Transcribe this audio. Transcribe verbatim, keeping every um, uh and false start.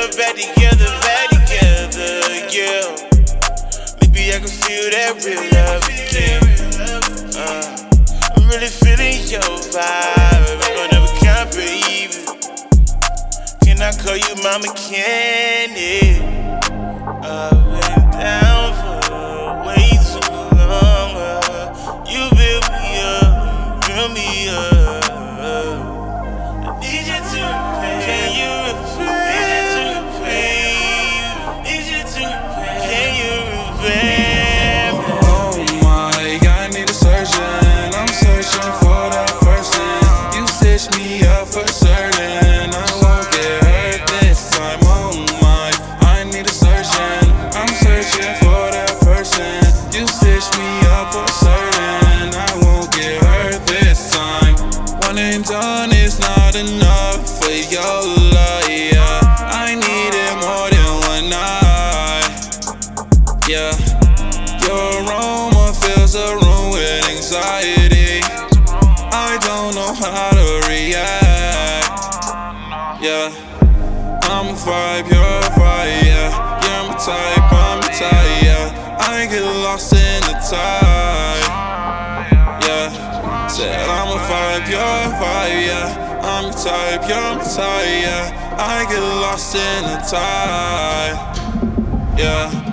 together, back together, back together, yeah. Maybe I can feel that real love again. Uh, I'm really feeling your vibe. I'm gonna never count, baby. Can I call you Mama Candy? I've been down for way too long. Uh, you built me up, built me up. I need you to repay. Can you repay? Need you to repay. Need you to repay. Can you repay? Oh my, I need a surgeon. I'm searching for that person. You stitch me up for certain. I won't get hurt this time. Oh my, I need a surgeon. I'm searching for that person. You stitch me up for certain. I won't get hurt this time. One and done is not enough for your love, yeah. I need it more than one night, yeah. Your aroma fills the room with anxiety. I don't know how to react, yeah. I'm a vibe, you're a vibe, yeah. You're my type, I'm a type, yeah. I get lost in the tide, yeah. Said I'm a vibe, you're a vibe, yeah. I'm a type, you're my type, yeah. I get lost in the tide, yeah.